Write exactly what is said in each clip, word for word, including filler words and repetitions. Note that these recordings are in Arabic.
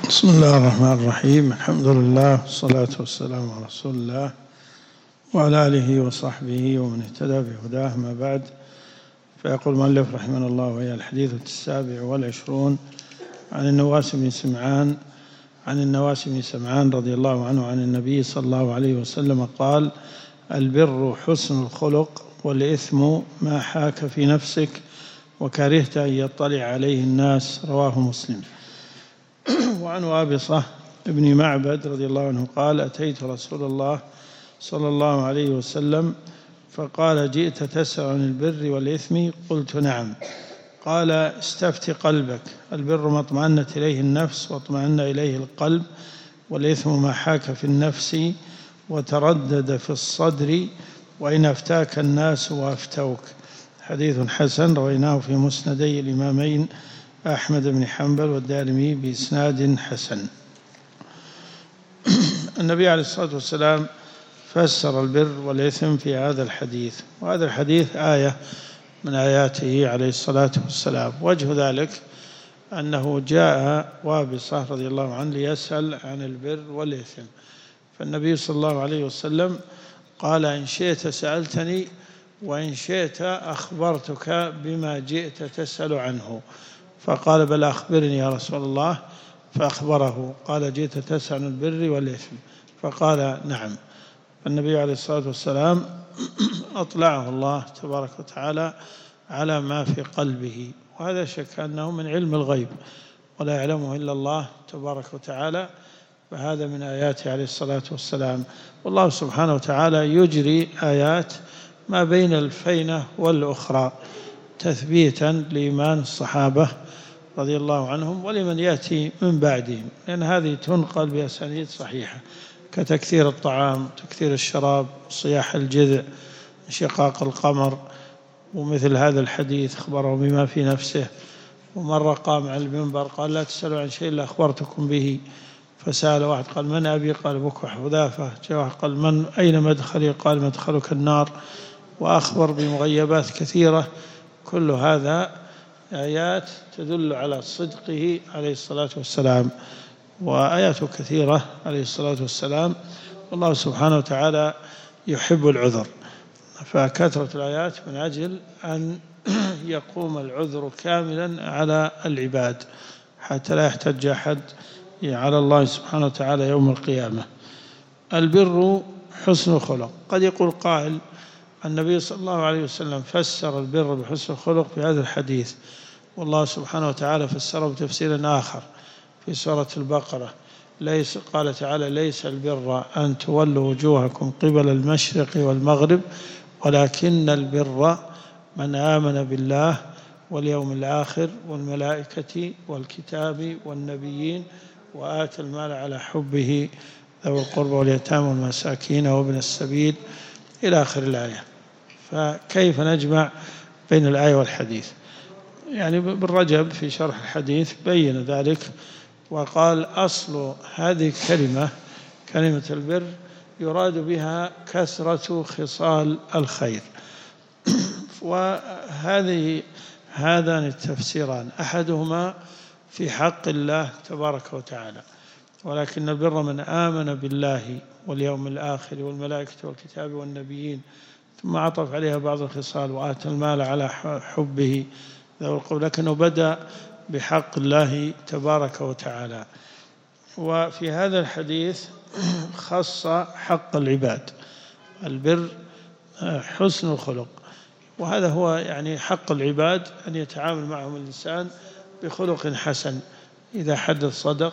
بسم الله الرحمن الرحيم. الحمد لله والصلاة والسلام على رسول الله وعلى آله وصحبه ومن اهتدى بهداه، ما بعد. فيقول المؤلف رحمه الله: وهي الحديث السابع والعشرون عن النواس بن سمعان عن النواس بن سمعان رضي الله عنه عن النبي صلى الله عليه وسلم قال: البر حسن الخلق، والإثم ما حاك في نفسك وكرهت أن يطلع عليه الناس. رواه مسلم. وعن وابصة ابن معبد رضي الله عنه قال: أتيت رسول الله صلى الله عليه وسلم فقال: جئت تسأل عن البر والإثم؟ قلت: نعم. قال: استفت قلبك، البر ما اطمأنت إليه النفس واطمأن إليه القلب، والإثم ما حاك في النفس وتردد في الصدر، وإن أفتاك الناس وأفتوك. حديث حسن، رويناه في مسندي الإمامين أحمد بن حنبل والدارمي بإسناد حسن. النبي عليه الصلاة والسلام فسر البر والإثم في هذا الحديث، وهذا الحديث آية من آياته عليه الصلاة والسلام. وجه ذلك أنه جاء وابصة رضي الله عنه ليسأل عن البر والإثم، فالنبي صلى الله عليه وسلم قال: إن شئت سألتني، وإن شئت أخبرتك بما جئت تسأل عنه. فقال: بل أخبرني يا رسول الله. فأخبره، قال: جئت تسأل عن البر والإثم؟ فقال: نعم. النبي عليه الصلاة والسلام أطلعه الله تبارك وتعالى على ما في قلبه، وهذا شك أنه من علم الغيب ولا يعلمه إلا الله تبارك وتعالى، فهذا من آياته عليه الصلاة والسلام. والله سبحانه وتعالى يجري آيات ما بين الفينة والأخرى تثبيتا لإيمان الصحابة رضي الله عنهم ولمن يأتي من بعدهم، لأن هذه تنقل بأسانيد صحيحة، كتكثير الطعام، تكثير الشراب، صياح الجذع، انشقاق القمر، ومثل هذا الحديث أخبره بما في نفسه. ومرة قام على المنبر قال: لا تسألوا عن شيء إلا أخبرتكم به. فسأل واحد قال: من أبي؟ قال: أبوك حذافة. جاء واحد قال: من أين مدخلي؟ قال: مدخلك النار. وأخبر بمغيبات كثيرة. كل هذا آيات تدل على صدقه عليه الصلاة والسلام، وآيات كثيرة عليه الصلاة والسلام. والله سبحانه وتعالى يحب العذر، فكثرة الآيات من أجل أن يقوم العذر كاملا على العباد حتى لا يحتج أحد على الله سبحانه وتعالى يوم القيامة. البر حسن الخلق. قد يقول قائل: النبي صلى الله عليه وسلم فسر البر بحسن الخلق في هذا الحديث، والله سبحانه وتعالى فسره بتفسير آخر في سورة البقرة. ليس قال تعالى: ليس البر أن تولوا وجوهكم قبل المشرق والمغرب، ولكن البر من آمن بالله واليوم الآخر والملائكة والكتاب والنبيين وآتى المال على حبه ذوي القربى واليتامى والمساكين وابن السبيل إلى آخر الآية. فكيف نجمع بين الآية والحديث؟ يعني ابن رجب في شرح الحديث بين ذلك وقال: أصل هذه الكلمة كلمة البر يراد بها كثرة خصال الخير. وهذه هذان التفسيران أحدهما في حق الله تبارك وتعالى، ولكن البر من آمن بالله واليوم الآخر والملائكة والكتاب والنبيين، ثم عطف عليها بعض الخصال: وآتى المال على حبه ذوي القربى، لكنه بدأ بحق الله تبارك وتعالى. وفي هذا الحديث خص حق العباد. البر حسن الخلق، وهذا هو يعني حق العباد، أن يتعامل معهم الإنسان بخلق حسن، إذا حدث صدق،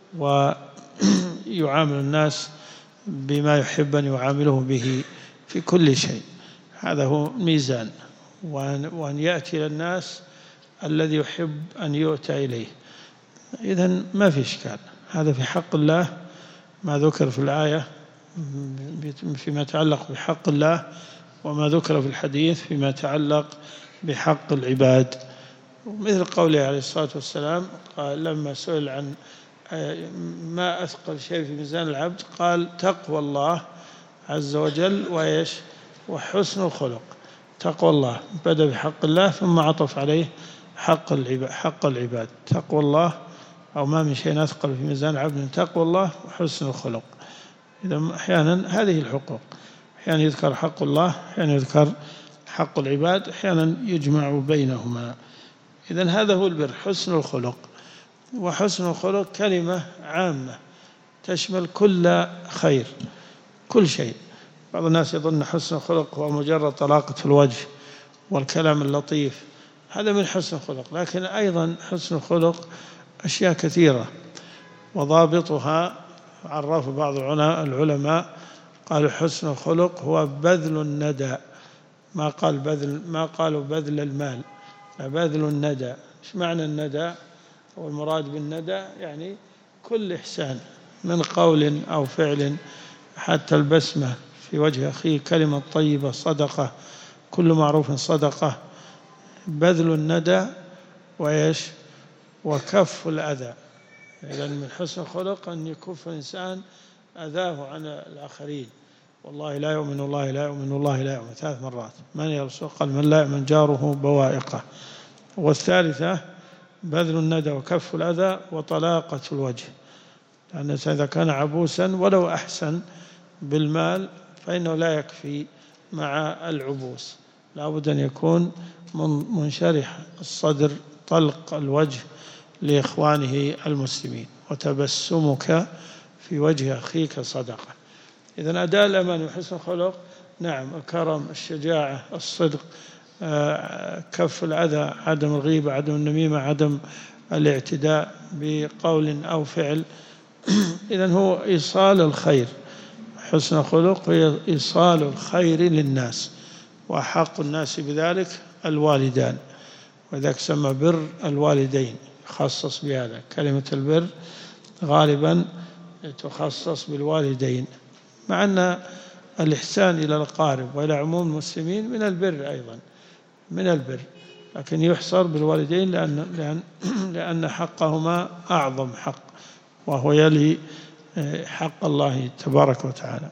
ويعامل الناس بما يحب أن يعامله به في كل شيء. هذا هو ميزان، وأن يأتي إلى الناس الذي يحب أن يؤتى إليه. إذن ما في إشكال، هذا في حق الله ما ذكر في الآية فيما يتعلق بحق الله، وما ذكر في الحديث فيما يتعلق بحق العباد. مثل قوله عليه الصلاة والسلام قال لما سئل عن ما أثقل شيء في ميزان العبد، قال: تقوى الله عز وجل وإيش وحسن الخلق. تقوى الله بدأ بحق الله ثم عطف عليه حق العباد. حق العباد تقوى الله أو ما من شيء أثقل في ميزان العبد من تقوى الله وحسن الخلق. إذا أحيانا هذه الحقوق، أحيانا يذكر حق الله، أحيانا يذكر حق العباد، أحيانا يجمع بينهما. إذن هذا هو البر، حسن الخلق. وحسن الخلق كلمة عامة تشمل كل خير، كل شيء. بعض الناس يظن حسن الخلق هو مجرد طلاقة الوجه والكلام اللطيف، هذا من حسن الخلق، لكن أيضا حسن الخلق أشياء كثيرة، وضابطها عرف بعض العلماء قالوا حسن الخلق هو بذل الندى، ما قال بذل ما قالوا بذل المال، بذل الندى. ايش معنى الندى؟ والمراد بالندى يعني كل إحسان من قول أو فعل، حتى البسمة في وجه أخيه، كلمة طيبة صدقة، كل معروف صدقة. بذل الندى وإيش؟ وكف الأذى. إذن من حسن الخلق أن يكف الإنسان أذاه عن الآخرين. والله لا يؤمن، والله لا يؤمن، والله لا يؤمن ثلاث مرات. من يرسل؟ قال من لا يؤمن جاره بوائقه. والثالثة بذل الندى وكف الأذى وطلاقة الوجه، لأن إذا كان عبوسا ولو أحسن بالمال فإنه لا يكفي مع العبوس، لا بد أن يكون منشرح الصدر طلق الوجه لإخوانه المسلمين. وتبسمك في وجه أخيك صدقة. إذن أداء الأمان وحسن الخلق، نعم، الكرم، الشجاعة، الصدق، كف الأذى، عدم الغيبة، عدم النميمة، عدم الاعتداء بقول أو فعل. إذن هو إيصال الخير. حسن الخلق هي إيصال الخير للناس، وأحق الناس بذلك الوالدان، وذلك سمى بر الوالدين، يخصص بهذا. كلمة البر غالبا تخصص بالوالدين، مع أن الإحسان إلى الأقارب وإلى عموم المسلمين من البر أيضا، من البر، لكن يحصر بالوالدين لأن, لأن, لأن حقهما أعظم حق، وهو يلي حق الله تبارك وتعالى.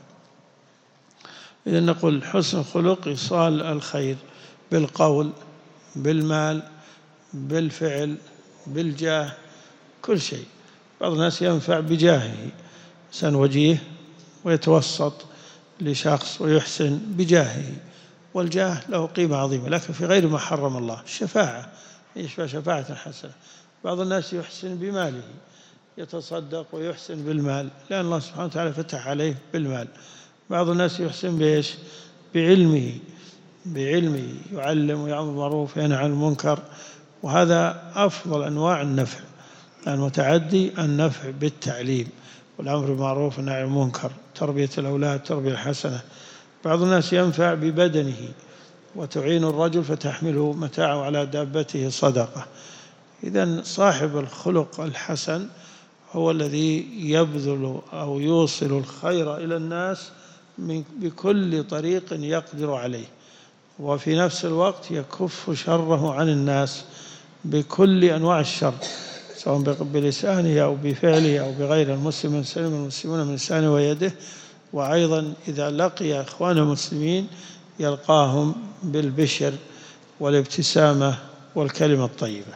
إذا نقول حسن الخلق إيصال الخير بالقول، بالمال، بالفعل، بالجاه، كل شيء. بعض الناس ينفع بجاهه، إنسان وجيه ويتوسط لشخص ويحسن بجاهه، والجاه له قيمة عظيمة، لكن في غير ما حرم الله. الشفاعة يشفع شفاعة حسنة. بعض الناس يحسن بماله، يتصدق ويحسن بالمال، لأن الله سبحانه وتعالى فتح عليه بالمال. بعض الناس يحسن بإيش؟ بعلمه، بعلمه يعلم ويأمر بالمعروف وينهى عن المنكر، وهذا أفضل أنواع النفع، المتعدي النفع بالتعليم والأمر بالمعروف والنهي عن المنكر، تربية الأولاد، تربية الحسنة. بعض الناس ينفع ببدنه، وتعين الرجل فتحمله متاعه على دابته صدقة. إذن صاحب الخلق الحسن هو الذي يبذل أو يوصل الخير إلى الناس بكل طريق يقدر عليه، وفي نفس الوقت يكف شره عن الناس بكل أنواع الشر، سواء بلسانه أو بفعله أو بغير المسلم، سلم المسلمون من لسانه ويده. وأيضا إذا لقي إخوان المسلمين يلقاهم بالبشر والابتسامة والكلمة الطيبة.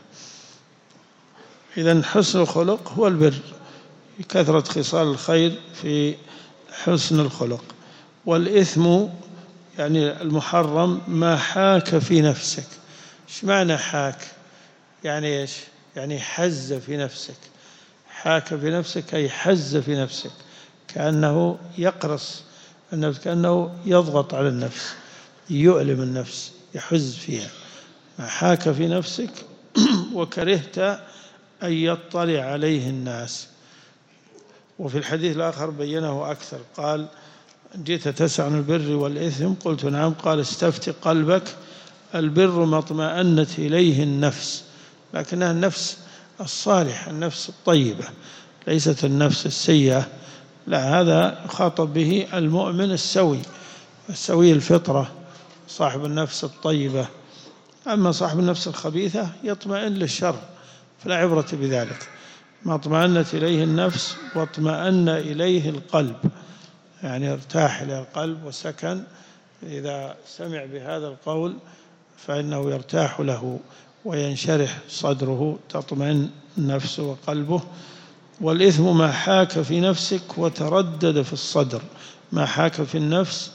إذن حسن الخلق هو البر، كثرة خصال الخير في حسن الخلق. والإثم يعني المحرم ما حاك في نفسك. إيش معنى حاك؟ يعني إيش؟ يعني حز في نفسك. حاك في نفسك أي حز في نفسك، كأنه يقرص النفس، كأنه يضغط على النفس، يؤلم النفس، يحز فيها. ما حاك في نفسك وكرهت أن يطلع عليه الناس. وفي الحديث الآخر بينه أكثر، قال جئت تسعى عن البر والإثم؟ قلت نعم. قال استفت قلبك، البر ما اطمأنت إليه النفس، لكنها النفس الصالحة، النفس الطيبة، ليست النفس السيئة. لا، هذا خاطب به المؤمن السوي، السوي الفطرة، صاحب النفس الطيبة. أما صاحب النفس الخبيثة يطمئن للشر، فلا عبرة بذلك. ما اطمأنت إليه النفس واطمأن إليه القلب، يعني ارتاح إلى القلب وسكن. إذا سمع بهذا القول فإنه يرتاح له وينشرح صدره، تطمئن نفسه وقلبه. والإثم ما حاك في نفسك وتردد في الصدر، ما حاك في النفس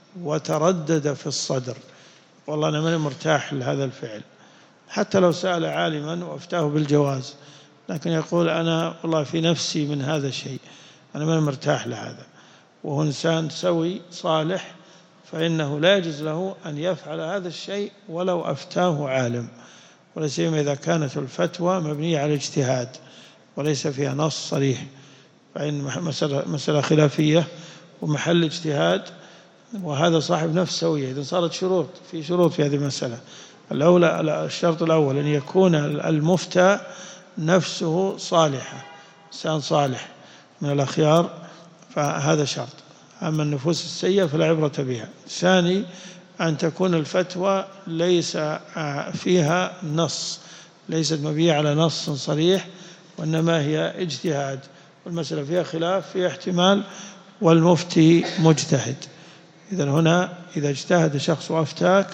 وتردد في الصدر. والله أنا ماني مرتاح لهذا الفعل، حتى لو سأل عالما وأفتاه بالجواز، لكن يقول أنا والله في نفسي من هذا الشيء أنا ماني مرتاح لهذا، وهو إنسان سوي صالح، فإنه لا يجوز له أن يفعل هذا الشيء ولو أفتاه عالم، ولا سيما إذا كانت الفتوى مبنية على اجتهاد وليس فيها نص صريح، فإن مسألة, مسألة خلافية ومحل اجتهاد، وهذا صاحب نفس سوية. إذا صارت شروط في شروط في هذه المسألة، الأولى الشرط الأول أن يكون المفتى نفسه صالحة، إنسان صالح من الأخيار، فهذا شرط. أما النفوس السيئة فلا عبرة بها. ثاني أن تكون الفتوى ليس فيها نص، ليست مبنية على نص صريح، وإنما هي اجتهاد، والمسألة فيها خلاف، فيها احتمال، والمفتي مجتهد. إذن هنا إذا اجتهد شخص وأفتاك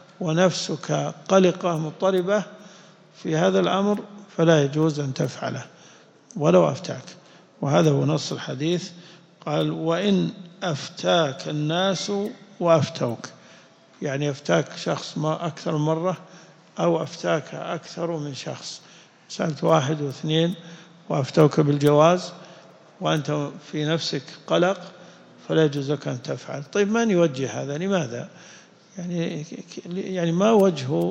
ونفسك قلقة مضطربة في هذا الأمر فلا يجوز أن تفعله ولو أفتاك. وهذا هو نص الحديث. قال وإن أفتاك الناس وأفتوك، يعني أفتاك شخص ما أكثر من مرة، أو أفتاك أكثر من شخص، سألت واحد واثنين وأفتوك بالجواز وأنت في نفسك قلق، فلا يجوز لك أن تفعل. طيب من يوجه هذا؟ لماذا؟ يعني يعني ما وجه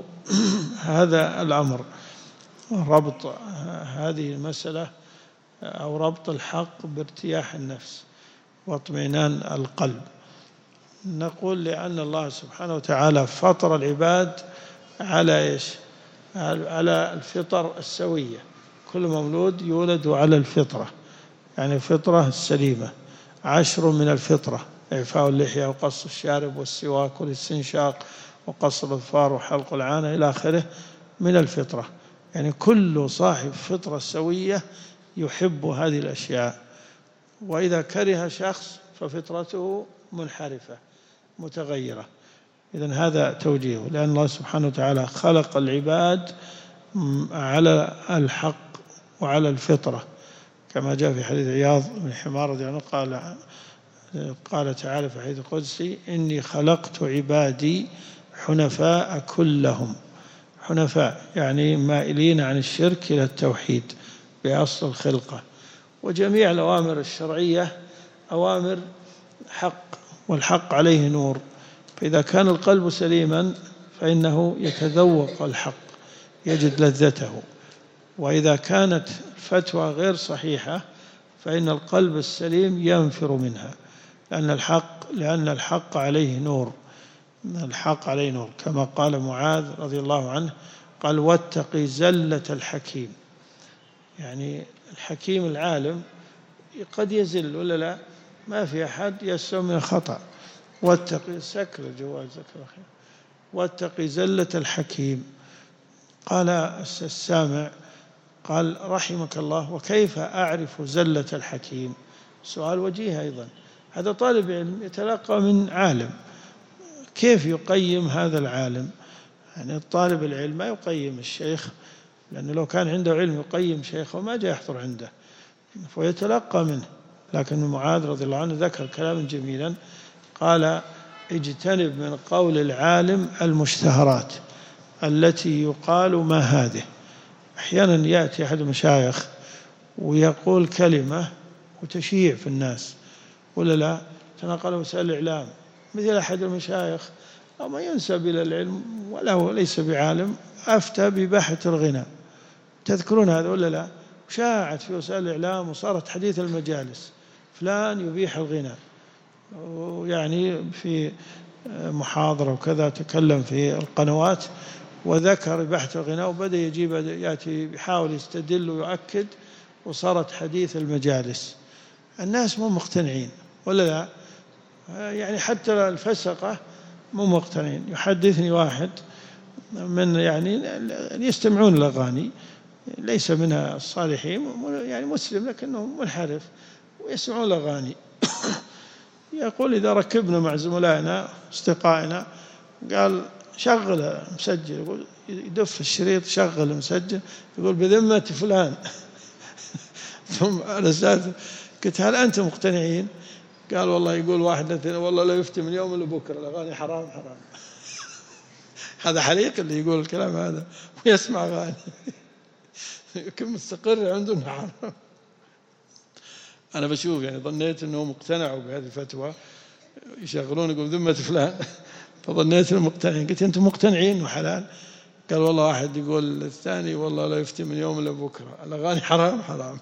هذا الأمر؟ ربط هذه المسألة أو ربط الحق بارتياح النفس واطمئنان القلب. نقول لأن الله سبحانه وتعالى فطر العباد على إيش؟ على الفطر السوية. كل مولود يولد على الفطرة، يعني الفطرة السليمة. عشر من الفطرة: إعفاء اللحية وقص الشارب والسواك والاستنشاق وقص الأظفار وحلق العانة إلى آخره من الفطرة. يعني كل صاحب فطرة سوية يحب هذه الأشياء، وإذا كره شخص ففطرته منحرفة متغيرة. إذن هذا توجيه، لأن الله سبحانه وتعالى خلق العباد على الحق وعلى الفطرة، كما جاء في حديث عياض بن حمار رضي الله عنه قال قال تعالى في حديث القدسي: إني خلقت عبادي حنفاء كلهم. حنفاء يعني مائلين عن الشرك إلى التوحيد بأصل الخلقة. وجميع الأوامر الشرعية أوامر حق، والحق عليه نور، فإذا كان القلب سليما فإنه يتذوق الحق، يجد لذته. وإذا كانت الفتوى غير صحيحة فإن القلب السليم ينفر منها، لأن الحق لأن الحق عليه نور. الحق عليه نور، كما قال معاذ رضي الله عنه قال: واتقي زلة الحكيم. يعني الحكيم العالم قد يزل ولا لا، ما في أحد يسلم من الخطأ. واتقي سكر الجواز ذكر أخي واتقي زلة الحكيم. قال السامع قال: رحمك الله، وكيف أعرف زلة الحكيم؟ سؤال وجيه أيضا. هذا طالب علم يتلقى من عالم، كيف يقيم هذا العالم؟ يعني الطالب العلم ما يقيم الشيخ، لأنه لو كان عنده علم يقيم شيخه ما جاء يحضر عنده، فيتلقى منه. لكن معاذ رضي الله عنه ذكر كلاما جميلا، قال: اجتنب من قول العالم المشتهرات التي يقال ما هذه. أحيانا يأتي أحد المشايخ ويقول كلمة وتشيع في الناس، ولا لا؟ تناقل وسائل الإعلام، مثل أحد المشايخ أو ما ينسب إلى العلم ولا ليس بعالم أفتى بباحة الغنى. تذكرون هذا ولا لا؟ شاعت في وسائل الإعلام وصارت حديث المجالس: فلان يبيح الغنى، ويعني في محاضرة وكذا تكلم في القنوات وذكر إباحة الغنى، وبدأ يجيب يأتي يحاول يستدل ويؤكد، وصارت حديث المجالس. الناس مو مقتنعين ولا لا؟ يعني حتى الفسقة مو مقتنعين. يحدثني واحد من يعني يستمعون الأغاني، ليس منها الصالحين، يعني مسلم لكنه منحرف ويسمعون الأغاني. يقول: إذا ركبنا مع زملائنا أصدقائنا، قال شغل مسجل، يقول يدف الشريط شغل مسجل، يقول بذمة فلان. ثم الأستاذ قلت هل أنتم مقتنعين؟ قال والله يقول واحد اثنين والله لا يفتي من يوم لبكرة، الأغاني حرام حرام. هذا حليق اللي يقول الكلام هذا ويسمع أغاني. يمكن مستقر عنده انه حرام. أنا بشوف يعني ظنيت أنهم مقتنعوا بهذه الفتوى، يشغلون يقول ذمة فلان، فظنيت أنهم مقتنعين. قلت أنتم مقتنعين إنه حلال؟ قال والله واحد يقول الثاني والله لا يفتي من يوم لبكرة، الأغاني حرام حرام.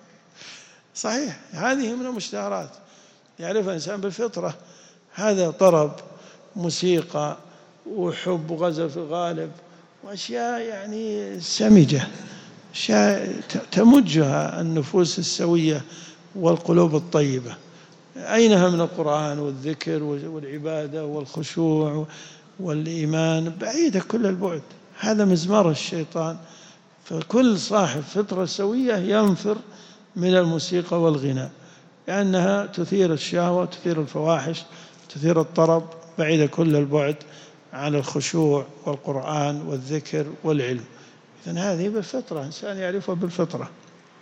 صحيح، هذه من المشتهرات يعرفها الإنسان بالفطرة، هذا طرب موسيقى وحب وغزل في الغالب وأشياء يعني سمجة، أشياء تمجها النفوس السوية والقلوب الطيبة. أينها من القرآن والذكر والعبادة والخشوع والإيمان؟ بعيدة كل البعد، هذا مزمار الشيطان. فكل صاحب فطرة سوية ينفر من الموسيقى والغناء، لأنها تثير الشهوة، تثير الفواحش، تثير الطرب، بعيدة كل البعد عن الخشوع والقرآن والذكر والعلم. إذن هذه بالفطرة، إنسان يعرفها بالفطرة.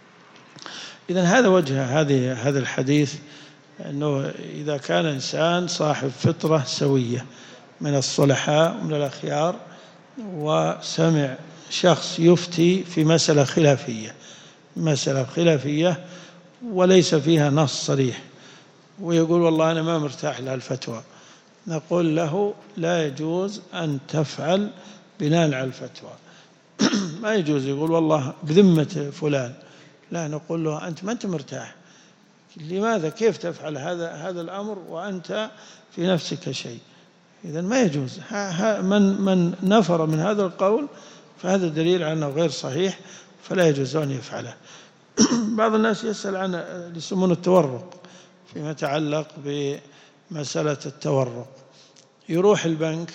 إذن هذا وجه هذه هذا الحديث، أنه إذا كان إنسان صاحب فطرة سوية من الصلحاء ومن الأخيار، وسمع شخص يفتي في مسألة خلافية مسألة خلافية وليس فيها نص صريح، ويقول والله أنا ما مرتاح لها الفتوى، نقول له لا يجوز أن تفعل بناء على الفتوى. ما يجوز يقول والله بذمة فلان، لا، نقول له أنت ما أنت مرتاح، لماذا كيف تفعل هذا هذا الأمر وأنت في نفسك شيء؟ إذن ما يجوز. من من نفر من هذا القول فهذا دليل على أنه غير صحيح، فلا يجوز أن يفعله. بعض الناس يسأل عن يسمونه التورق، فيما يتعلق بمسألة التورق، يروح البنك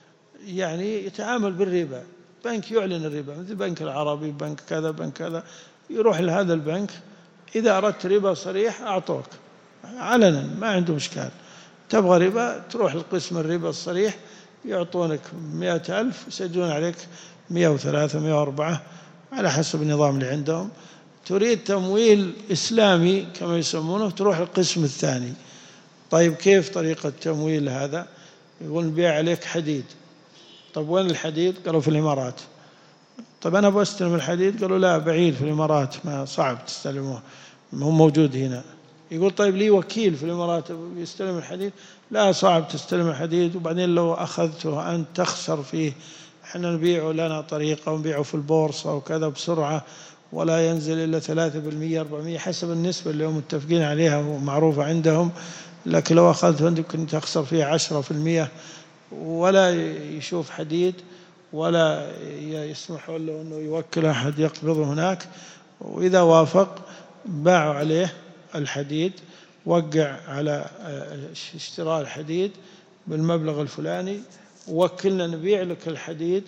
يعني يتعامل بالربا، بنك يعلن الربا مثل بنك العربي، بنك كذا بنك كذا، يروح لهذا البنك إذا أردت ربا صريح أعطوك علنا، ما عنده إشكال. تبغى ربا تروح لقسم الربا الصريح يعطونك مئة ألف يسجلون عليك مئة وثلاثة مئة وأربعة على حسب النظام اللي عندهم. تريد تمويل إسلامي كما يسمونه تروح للقسم الثاني. طيب كيف طريقة تمويل هذا؟ يقول نبيع عليك حديد. طب وين الحديد؟ قالوا في الإمارات. طب أنا بستلم الحديد، قالوا لا بعيد في الإمارات، ما صعب تستلموه، هو موجود هنا. يقول طيب لي وكيل في الإمارات يستلم الحديد، لا صعب تستلم الحديد، وبعدين لو أخذته أنت تخسر فيه، احنا نبيعه لنا طريقة ونبيعه في البورصة وكذا بسرعة ولا ينزل إلا ثلاثة بالمئة أربعمئة حسب النسبة اللي هم متفقين عليها ومعروفة عندهم، لكن لو أخذته أنت كنت تخسر فيه عشرة في المئة، ولا يشوف حديد ولا يسمحوا له أنه يوكل أحد يقبضه هناك. وإذا وافق باعوا عليه الحديد، وقع على اشتراء الحديد بالمبلغ الفلاني، ووكلنا نبيع لك الحديد،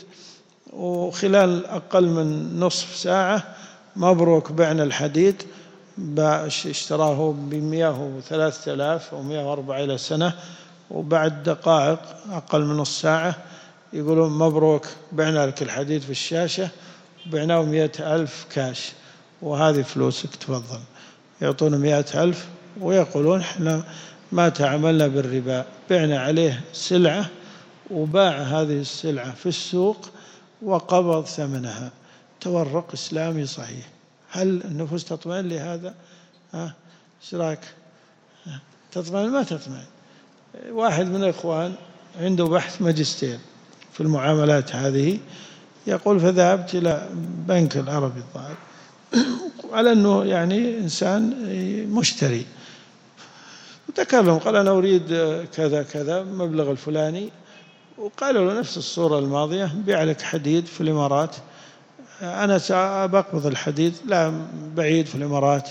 وخلال أقل من نصف ساعة مبروك بعنا الحديد، اشتراه بمئة وثلاثة آلاف أو مئة وأربعة إلى سنة، وبعد دقائق أقل من نصف ساعة يقولون مبروك بعنا لك الحديد في الشاشة، بعناه مئة ألف كاش وهذه فلوسك تفضل. يعطون مئة ألف ويقولون احنا ما تعاملنا بالربا، بعنا عليه سلعة وباع هذه السلعة في السوق وقبض ثمنها. تورق إسلامي صحيح. هل النفوس تطمئن لهذا؟ ها ايش رايك؟ تطمئن ما تطمئن؟ واحد من الإخوان عنده بحث ماجستير في المعاملات هذه، يقول فذهبت إلى بنك العربي الظاهر على أنه يعني إنسان مشتري، وتكلم قال أنا أريد كذا كذا مبلغ الفلاني، وقالوا له نفس الصورة الماضية، بيع لك حديد في الإمارات، أنا سأقبض الحديد، لا بعيد في الإمارات.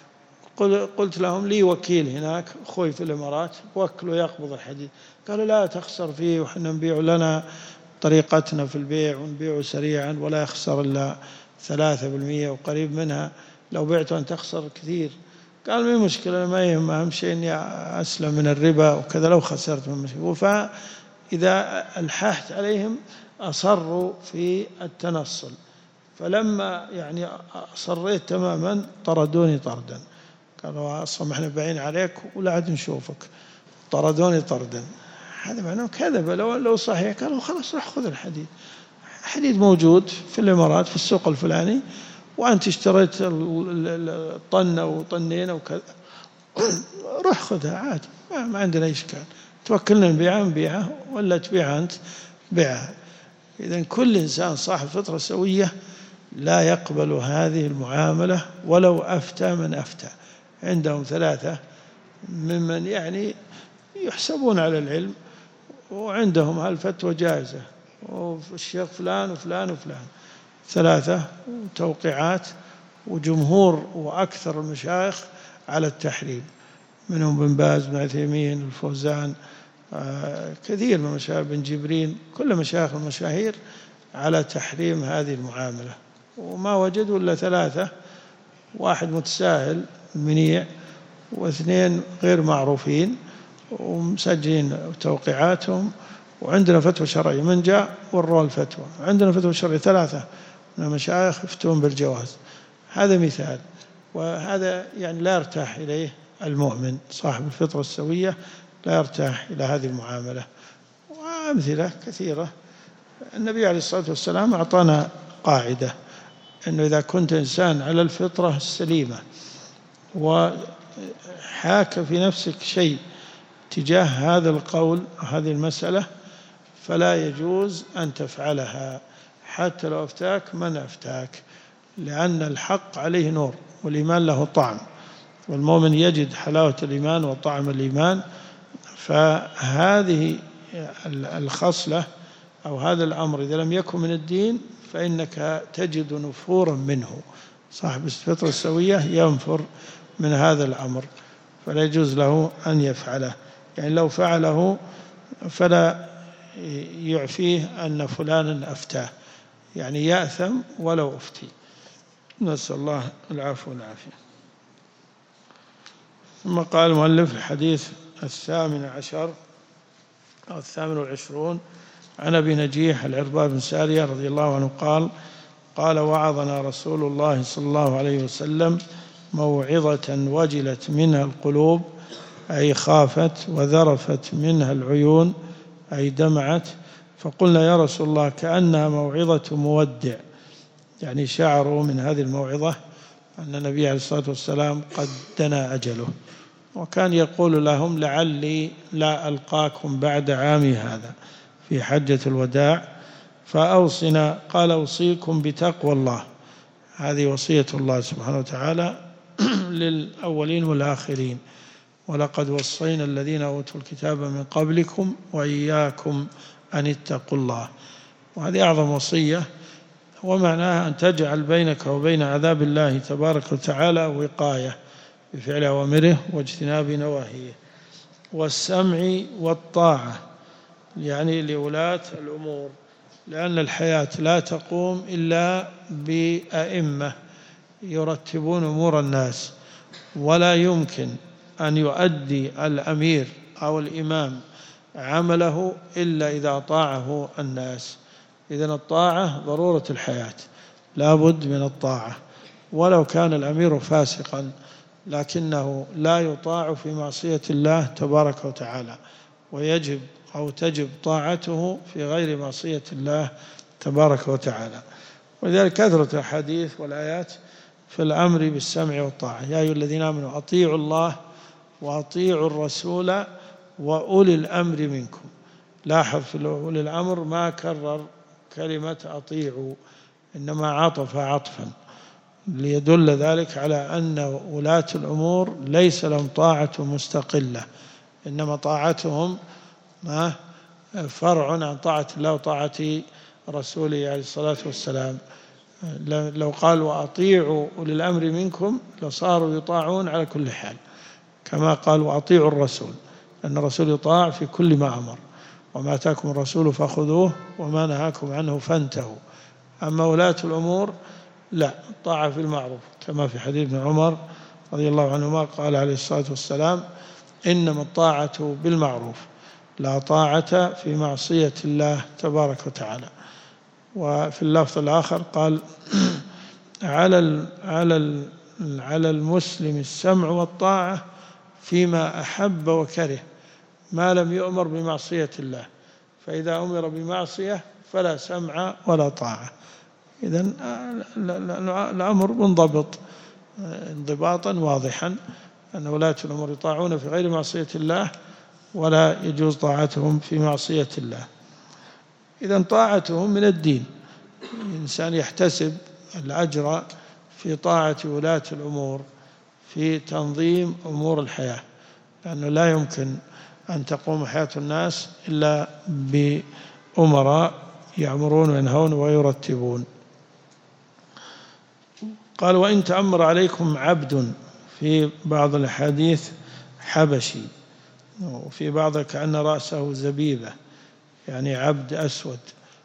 قلت لهم لي وكيل هناك أخوي في الإمارات وكله يقبض الحديد، قالوا لا تخسر فيه، وحنا نبيع لنا طريقتنا في البيع ونبيعه سريعا ولا يخسر إلا ثلاثة بالمئة وقريب منها، لو بعته أن تخسر كثير. قال ما مشكلة، ما يهم، أهم شيء إني أسلم من الربا وكذا، لو خسرت من مشكلة. إذا ألححت عليهم أصروا في التنصل، فلما يعني أصريت تماما طردوني طردا، قالوا أصلا احنا باين عليك ولا عاد نشوفك، طردوني طردا. هذا معناه كذب. لو لو صحيح قالوا خلاص روح خذ الحديد، حديد موجود في الإمارات في السوق الفلاني، وأنت اشتريت الطن أو طنين أو كذا، روح خذها عادي، ما, ما عندنا إشكال، توكلنا نبيعها نبيعها، ولا تبيعها أنت بيعها. إذن كل إنسان صاحب فطرة سوية لا يقبل هذه المعاملة ولو أفتى من أفتى. عندهم ثلاثة ممن يعني يحسبون على العلم وعندهم هالفتوى جائزة، والشيخ فلان وفلان وفلان، ثلاثة توقيعات، وجمهور وأكثر المشايخ على التحريم، منهم بن باز بن عثيمين الفوزان، آه كثير من مشايخ بن جبرين، كل مشايخ المشاهير على تحريم هذه المعاملة. وما وجدوا إلا ثلاثة، واحد متساهل منيع، واثنين غير معروفين ومسجلين توقيعاتهم، وعندنا فتوى شرعية من جاء وروا الفتوى، عندنا فتوى شرعية ثلاثة من المشايخ يفتون بالجواز. هذا مثال، وهذا يعني لا يرتاح إليه المؤمن صاحب الفطرة السوية، لا يرتاح إلى هذه المعاملة. وأمثلة كثيرة. النبي عليه الصلاة والسلام أعطانا قاعدة أنه إذا كنت إنسان على الفطرة السليمة وحاك في نفسك شيء تجاه هذا القول هذه المسألة، فلا يجوز أن تفعلها حتى لو أفتاك من أفتاك، لأن الحق عليه نور والإيمان له طعم، والمؤمن يجد حلاوة الإيمان وطعم الإيمان. فهذه الخصلة أو هذا الأمر إذا لم يكن من الدين فإنك تجد نفورا منه. صاحب الفطرة السوية ينفر من هذا الأمر، فلا يجوز له أن يفعله. يعني لو فعله فلا يعفيه أن فلانا أفتاه، يعني يأثم ولو أفتي. نسأل الله العفو والعافية. ثم قال المؤلف الحديث الثامن عشر أو الثامن والعشرون عن أبي نجيح العرباض بن سارية رضي الله عنه قال: قال وعظنا رسول الله صلى الله عليه وسلم موعظة وجلت منها القلوب، أي خافت، وذرفت منها العيون، أي دمعت. فقلنا يا رسول الله كأنها موعظة مودع، يعني شعروا من هذه الموعظة أن النبي عليه الصلاة والسلام قد دنا أجله، وكان يقول لهم لعلي لا ألقاكم بعد عامي هذا في حجة الوداع فأوصنا. قال أوصيكم بتقوى الله، هذه وصية الله سبحانه وتعالى للأولين والآخرين، ولقد وصينا الذين أوتوا الكتاب من قبلكم وإياكم أن اتقوا الله. وهذه أعظم وصية، ومعناها أن تجعل بينك وبين عذاب الله تبارك وتعالى وقاية بفعل أوامره واجتناب نواهيه. والسمع والطاعة، يعني لولاة الأمور، لأن الحياة لا تقوم إلا بأئمة يرتبون أمور الناس، ولا يمكن أن يؤدي الأمير أو الإمام عمله إلا إذا طاعه الناس. إذن الطاعة ضرورة الحياة، لا بد من الطاعة، ولو كان الأمير فاسقا لكنه لا يطاع في معصية الله تبارك وتعالى، ويجب أو تجب طاعته في غير معصية الله تبارك وتعالى. ولذلك كثرة الحديث والآيات في الأمر بالسمع والطاعة. يا أيها الذين آمنوا أطيعوا الله وأطيعوا الرسول وأولي الأمر منكم. لاحظ في أولي الأمر ما كرر كلمة أطيعوا، إنما عطف عطفا ليدل ذلك على أن ولاة الأمور ليس لهم طاعة مستقلة، إنما طاعتهم فرع عن طاعة الله وطاعة رسوله عليه الصلاة والسلام. لو قال وأطيعوا أولي الأمر منكم لصاروا يطاعون على كل حال، كما قال وأطيعوا الرسول، أن الرسول يطاع في كل ما أمر، وما آتاكم الرسول فخذوه وما نهاكم عنه فانتهوا. أما ولاة الأمور لا، طاعة في المعروف، كما في حديث ابن عمر رضي الله عنهما قال عليه الصلاة والسلام إنما الطاعة بالمعروف. لا طاعة في معصية الله تبارك وتعالى. وفي اللفظ الآخر قال على ال على ال على المسلم السمع والطاعة فيما أحب وكره ما لم يؤمر بمعصية الله، فإذا أمر بمعصية فلا سمع ولا طاعة. إذن الأمر منضبط انضباطا واضحا أن ولاة الأمور يطاعون في غير معصية الله ولا يجوز طاعتهم في معصية الله. إذن طاعتهم من الدين، الإنسان يحتسب الأجر في طاعة ولاة الأمور في تنظيم أمور الحياة، لأنه لا يمكن أن تقوم حياة الناس إلا بأمراء يأمرون وينهون ويرتبون. قال وإن تأمر عليكم عبد، في بعض الحديث حبشي، وفي بعض كأن رأسه زبيبة، يعني عبد أسود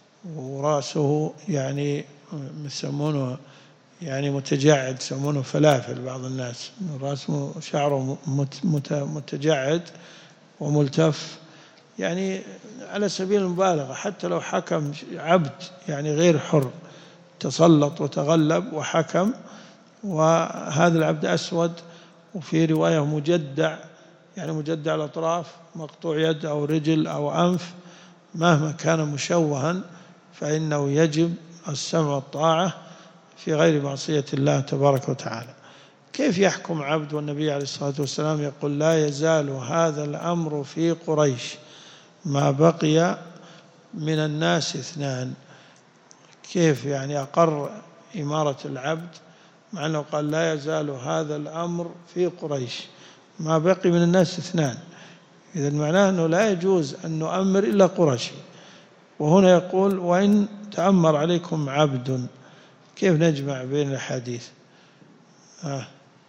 ورأسه يعني يسمونه يعني متجعد، يسمونه فلافل بعض الناس، رأسه شعره متجعد وملتف، يعني على سبيل المبالغة. حتى لو حكم عبد يعني غير حر تسلط وتغلب وحكم، وهذا العبد أسود، وفي رواية مجدع، يعني مجدع الأطراف، مقطوع يد أو رجل أو أنف، مهما كان مشوها فإنه يجب السمع والطاعة في غير معصية الله تبارك وتعالى. كيف يحكم عبد والنبي عليه الصلاة والسلام يقول لا يزال هذا الأمر في قريش ما بقي من الناس اثنان؟ كيف يعني أقر إمارة العبد مع أنه قال لا يزال هذا الأمر في قريش ما بقي من الناس اثنان؟ إذن معناه أنه لا يجوز أن نؤمر إلا قرشي. وهنا يقول وإن تأمر عليكم عبد، كيف نجمع بين الحديث؟ آه.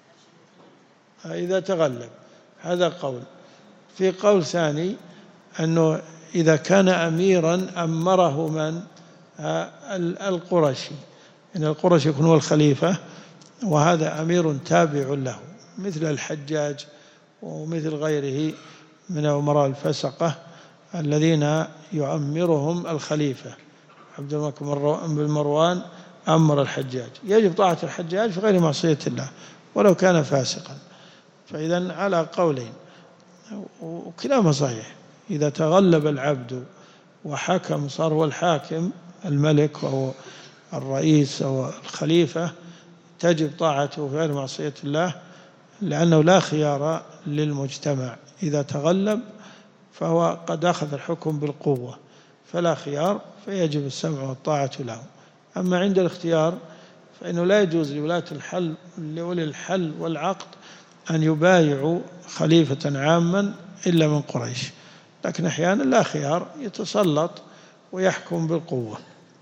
إذا تغلب، هذا قول. في قول ثاني أنه إذا كان أميرا أمره من؟ آه القرشي، إن القرشي يكون هو الخليفة وهذا أمير تابع له، مثل الحجاج ومثل غيره من أمراء الفسقة الذين يؤمرهم الخليفة. عبد الملك بن مروان أمر الحجاج، يجب طاعة الحجاج في غير معصية الله ولو كان فاسقا. فإذا على قولين وكلاهما صحيح. إذا تغلب العبد وحكم صار هو الحاكم، الملك أو الرئيس أو الخليفة، تجب طاعته في غير معصية الله، لأنه لا خيار للمجتمع. إذا تغلب فهو قد أخذ الحكم بالقوة فلا خيار، فيجب السمع والطاعة له. أما عند الاختيار فإنه لا يجوز لولاة الحل لأولي الحل والعقد أن يبايعوا خليفة عاما إلا من قريش، لكن أحيانا لا خيار، يتسلط ويحكم بالقوة.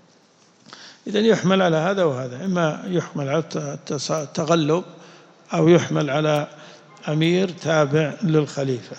إذن يحمل على هذا وهذا، إما يحمل على التغلب أو يحمل على أمير تابع للخليفة.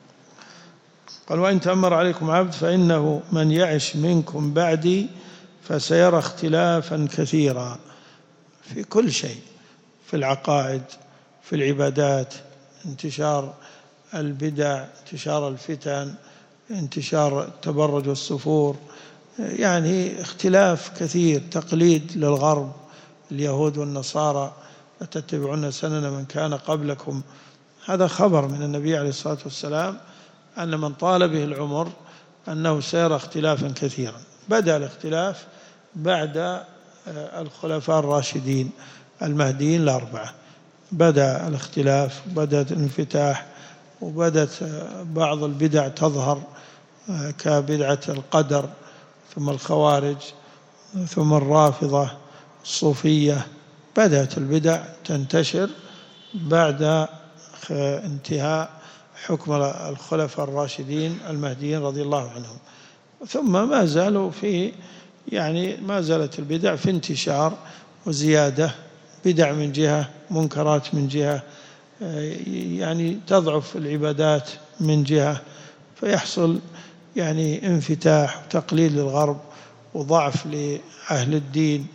قال وإن تأمر عليكم عبد فإنه من يعش منكم بعدي فسيرى اختلافا كثيرا في كل شيء، في العقائد، في العبادات، انتشار البدع، انتشار الفتن، انتشار التبرج والسفور، يعني اختلاف كثير، تقليد للغرب اليهود والنصارى، لتتبعون سنن من كان قبلكم. هذا خبر من النبي عليه الصلاة والسلام أن من طال به العمر أنه سيرى اختلافا كثيرا. بدأ الاختلاف بعد الخلفاء الراشدين المهديين الأربعة، بدأ الاختلاف، بدأ الانفتاح، وبدأت بعض البدع تظهر كبدعة القدر، ثم الخوارج، ثم الرافضة، الصوفية. بدأت البدع تنتشر بعد انتهاء حكم الخلفاء الراشدين المهديين رضي الله عنهم، ثم ما زالوا في يعني ما زالت البدع في انتشار وزيادة، بدع من جهة، منكرات من جهة، يعني تضعف العبادات من جهة، فيحصل يعني انفتاح وتقليل للغرب وضعف لأهل الدين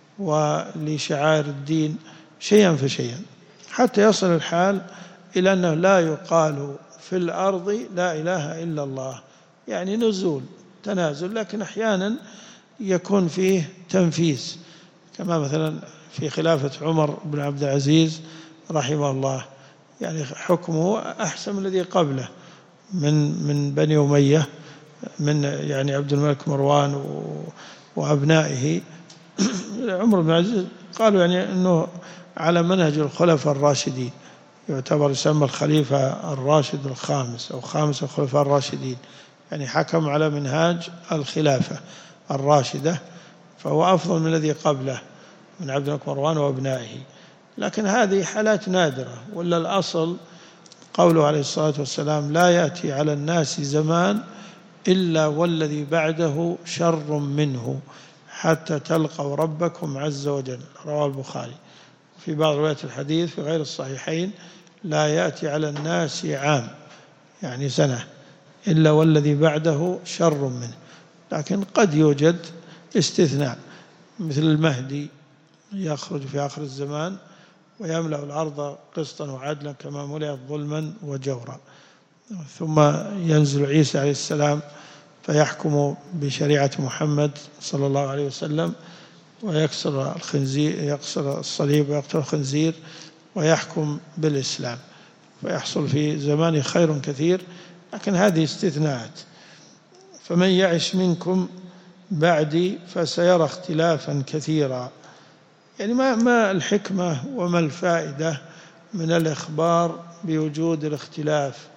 ولشعائر الدين شيئا فشيئا، حتى يصل الحال إلى أنه لا يقال في الأرض لا إله إلا الله يعني نزول تنازل، لكن أحيانا يكون فيه تنفيس، كما مثلا في خلافة عمر بن عبد العزيز رحمه الله، يعني حكمه أحسن من الذي قبله من من بني أمية، من يعني عبد الملك مروان وأبنائه. عمر بن عبد العزيز قالوا يعني أنه على منهج الخلفاء الراشدين، يعتبر يسمى الخليفة الراشد الخامس أو خامس الخلفاء الراشدين، يعني حكم على منهاج الخلافة الراشدة، فهو أفضل من الذي قبله من عبد الملك مروان وأبنائه. لكن هذه حالات نادرة، ولا الأصل قوله عليه الصلاة والسلام: لا يأتي على الناس زمان إلا والذي بعده شر منه حتى تلقوا ربكم عز وجل، رواه البخاري. في بعض روايات الحديث في غير الصحيحين: لا يأتي على الناس عام، يعني سنة، إلا والذي بعده شر منه. لكن قد يوجد استثناء، مثل المهدي يخرج في آخر الزمان ويملأ الأرض قسطا وعدلا كما ملئت ظلما وجورا. ثم ينزل عيسى عليه السلام فيحكم بشريعة محمد صلى الله عليه وسلم، ويكسر الخنزير، يكسر الصليب ويقتل الخنزير ويحكم بالإسلام، فيحصل في زمان خير كثير. لكن هذه استثناءات. فمن يعش منكم بعدي فسيرى اختلافا كثيرا، يعني ما ما الحكمة وما الفائدة من الإخبار بوجود الاختلاف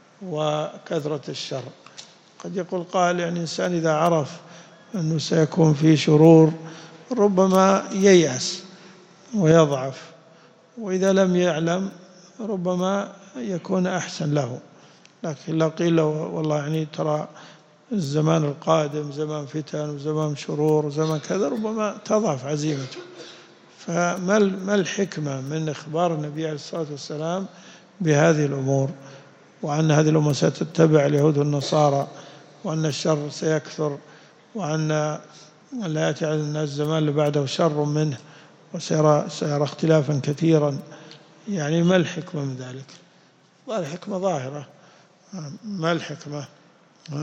وكثرة الشر؟ قد يقول قائل يعني الإنسان إذا عرف أنه سيكون في شرور ربما ييأس ويضعف، وإذا لم يعلم ربما يكون أحسن له. لكن لو قيل له والله يعني ترى الزمان القادم زمان فتن وزمان شرور وزمان كذا، ربما تضعف عزيمته. فما الحكمة من إخبار النبي عليه الصلاة والسلام بهذه الأمور، وأن هذه الأمة ستتبع اليهود والنصارى، وأن الشر سيكثر، وأن لا يأتي على الناس الزمان اللي بعده شر منه، وسيرى سيرى اختلافا كثيرا؟ يعني ما الحكمة من ذلك؟ والحكمة ظاهرة. ما الحكمة؟ ها؟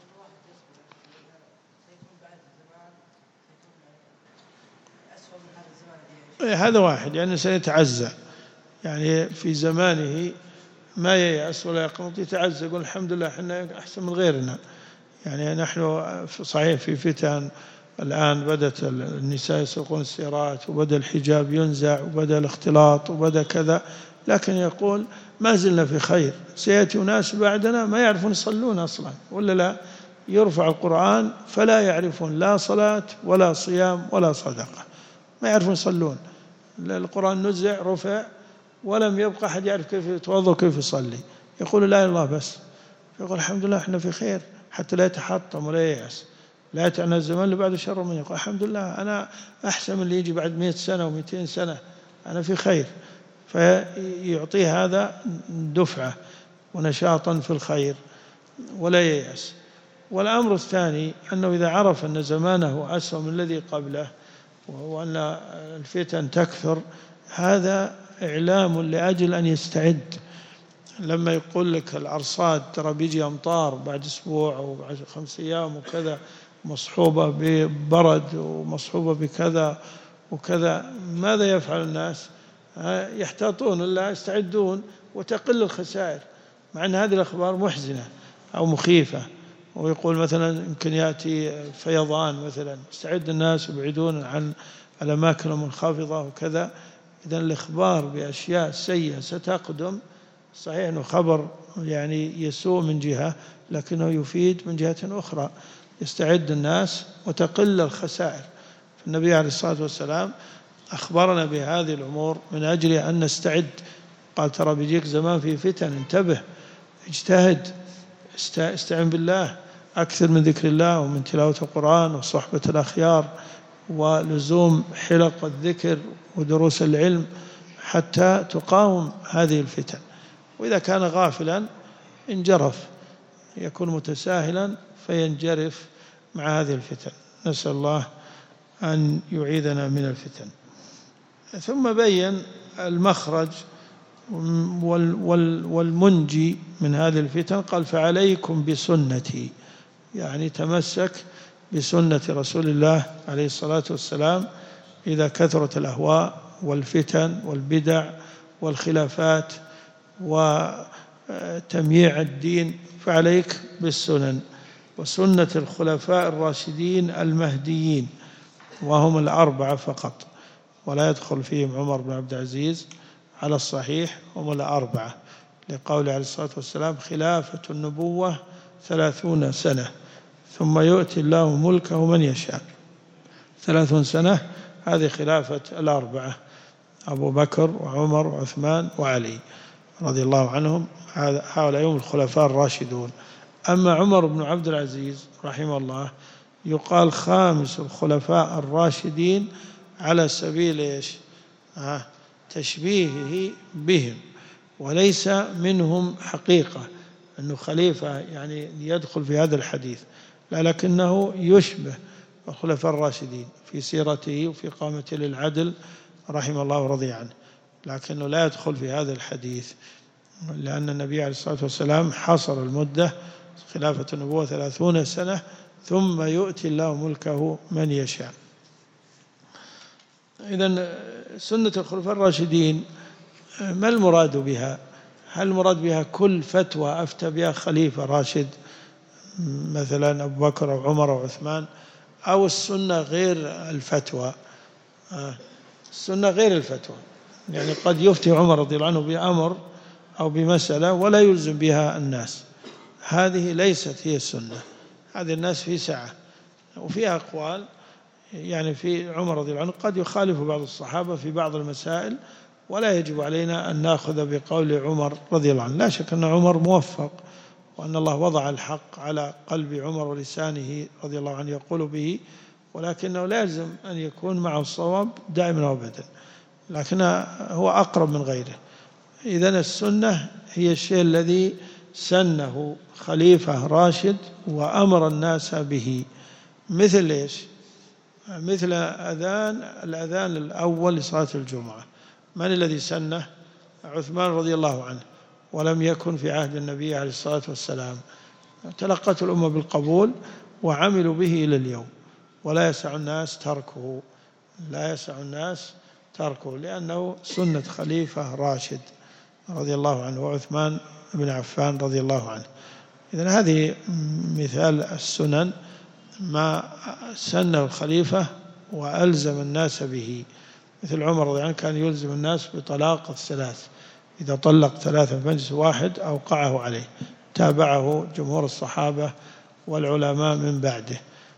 هذا واحد، يعني سيتعزى، يعني في زمانه ما ييأس ولا يقنط، يتعزى يقول الحمد لله احنا أحسن من غيرنا. يعني نحن صحيح في فتن الآن، بدأت النساء يسوقون السيارات، وبدأ الحجاب ينزع، وبدأ الاختلاط، وبدأ كذا، لكن يقول ما زلنا في خير. سيأتي ناس بعدنا ما يعرفون يصلون أصلا، ولا لا؟ يرفع القرآن فلا يعرفون لا صلاة ولا صيام ولا صدقة، ما يعرفون يصلون. القرآن نزع رفع ولم يبقى أحد يعرف كيف يتوضأ وكيف يصلي، يقول لا إله إلا الله بس، يقول الحمد لله احنا في خير، حتى لا يتحطم ولا ييأس. لا يأتي على الزمان اللي بعده شر من، يقول الحمد لله أنا أحسن من اللي يجي بعد مئة سنة ومئتين سنة، أنا في خير. فيعطيه هذا دفعة ونشاطا في الخير ولا ييأس. والأمر الثاني أنه إذا عرف أن زمانه أسوأ من الذي قبله وأن الفتن تكثر، هذا إعلام لأجل أن يستعد. لما يقول لك الأرصاد ترى بيجي أمطار بعد أسبوع أو بعد خمس أيام وكذا، مصحوبة ببرد ومصحوبة بكذا وكذا، ماذا يفعل الناس؟ يحتاطون ولا يستعدون، وتقل الخسائر، مع أن هذه الأخبار محزنة أو مخيفة. ويقول مثلا يمكن يأتي فيضان مثلا، استعد الناس ويبعدون عن الأماكن المنخفضة وكذا. إذن الإخبار بأشياء سيئة ستقدم صحيح أنه خبر يعني يسوء من جهة، لكنه يفيد من جهة أخرى، يستعد الناس وتقل الخسائر. فالنبي عليه الصلاة والسلام أخبرنا بهذه الأمور من أجل أن نستعد. قال ترى بيجيك زمان في فتن، انتبه، اجتهد، استعن بالله، أكثر من ذكر الله ومن تلاوة القرآن وصحبة الأخيار ولزوم حلق الذكر ودروس العلم حتى تقاوم هذه الفتن. وإذا كان غافلا انجرف، يكون متساهلا فينجرف مع هذه الفتن. نسأل الله أن يعيذنا من الفتن. ثم بين المخرج والمنجي من هذه الفتن، قال فعليكم بسنتي يعني تمسك بسنة رسول الله عليه الصلاة والسلام إذا كثرت الأهواء والفتن والبدع والخلافات وتمييع الدين، فعليك بالسنن وسنة الخلفاء الراشدين المهديين، وهم الأربعة فقط، ولا يدخل فيهم عمر بن عبد العزيز على الصحيح، هم الأربعة، لقول عليه الصلاة والسلام: خلافة النبوة ثلاثون سنة ثم يؤتي الله ملكه من يشاء. ثلاثون سنة هذه خلافة الأربعة، أبو بكر وعمر وعثمان وعلي رضي الله عنهم، هؤلاء هم الخلفاء الراشدون. أما عمر بن عبد العزيز رحمه الله يقال خامس الخلفاء الراشدين على سبيل إيش؟ آه تشبيهه بهم، وليس منهم حقيقة أنه خليفة يعني يدخل في هذا الحديث، لا، لكنه يشبه الخلفاء الراشدين في سيرته وفي قامته للعدل رحمه الله ورضي عنه، لكنه لا يدخل في هذا الحديث، لأن النبي عليه الصلاة والسلام حصر المدة خلافة النبوة ثلاثون سنة ثم يؤتي الله ملكه من يشاء. إذن سنة الخلفاء الراشدين ما المراد بها؟ هل المراد بها كل فتوى أفتى بها خليفة راشد مثلا أبو بكر أو عمر أو عثمان، أو السنة غير الفتوى؟ السنة غير الفتوى، يعني قد يفتي عمر رضي الله عنه بأمر أو بمسألة ولا يلزم بها الناس، هذه ليست هي السنة، هذه الناس في سعة، وفيها أقوال يعني في عمر رضي الله عنه قد يخالف بعض الصحابة في بعض المسائل، ولا يجب علينا أن نأخذ بقول عمر رضي الله عنه. لا شك أن عمر موفق، وأن الله وضع الحق على قلب عمر ولسانه رضي الله عنه يقول به، ولكنه لازم أن يكون معه الصواب دائما وابدا، لكنه هو أقرب من غيره. إذن السنة هي الشيء الذي سنه خليفة راشد وأمر الناس به، مثل إيش؟ مثل أذان الأذان الأول لصلاة الجمعة، من الذي سنه؟ عثمان رضي الله عنه، ولم يكن في عهد النبي عليه الصلاة والسلام، تلقت الأمة بالقبول وعملوا به إلى اليوم، ولا يسع الناس تركه، لا يسع الناس تركه، لأنه سنة خليفة راشد رضي الله عنه، وعثمان بن عفان رضي الله عنه. إذن هذه مثال السنن ما سنه الخليفة وألزم الناس به، مثل عمر رضي الله عنه كان يلزم الناس بطلاق الثلاث، إذا طلق ثلاثة في مجلس واحد أوقعه عليه، تابعه جمهور الصحابة والعلماء من بعده،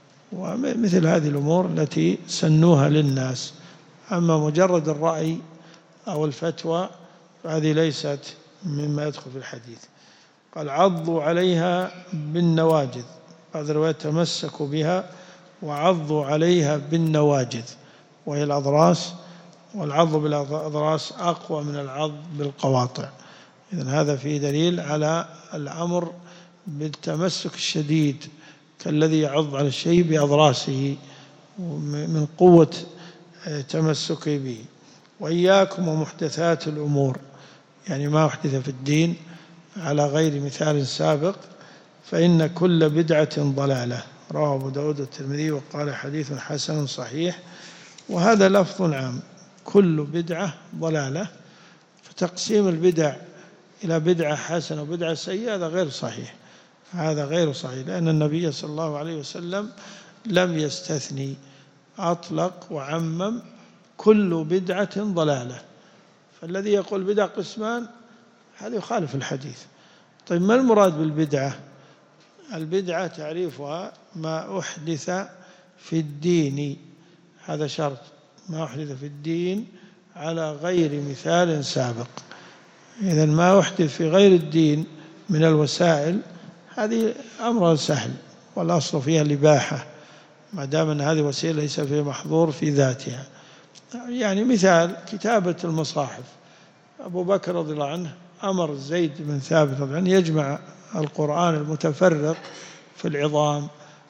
ومثل هذه الأمور التي سنوها للناس. أما مجرد الرأي أو الفتوى فهذه ليست مما يدخل في الحديث. قال: عضوا عليها بالنواجذ، بعض الروايات تمسكوا بها وعضوا عليها بالنواجذ، وهي الأضراس، والعض بالأضراس أقوى من العض بالقواطع. إذن هذا فيه دليل على الأمر بالتمسك الشديد، كالذي يعض على الشيء بأضراسه من قوة تمسكه به. وإياكم ومحدثات الأمور، يعني ما أحدث في الدين على غير مثال سابق، فإن كل بدعة ضلالة. رواه أبو داود والترمذي وقال حديث حسن صحيح. وهذا لفظ عام، كل بدعة ضلالة، فتقسيم البدع إلى بدعة حسنة وبدعة سيئة هذا غير صحيح، هذا غير صحيح، لأن النبي صلى الله عليه وسلم لم يستثني، أطلق وعمم كل بدعة ضلالة. فالذي يقول بدع قسمان هذا يخالف الحديث. طيب ما المراد بالبدعة؟ البدعة تعريفها ما أحدث في الدين، هذا شرط، ما أحدث في الدين على غير مثال سابق. إذن ما أحدث في غير الدين من الوسائل هذه أمر سهل، والأصل فيها الإباحة ما دام أن هذه وسيلة ليس فيها محظور في ذاتها. يعني مثال كتابة المصاحف، أبو بكر رضي الله عنه أمر زيد بن ثابت رضي الله عنه يجمع القرآن المتفرق في العظام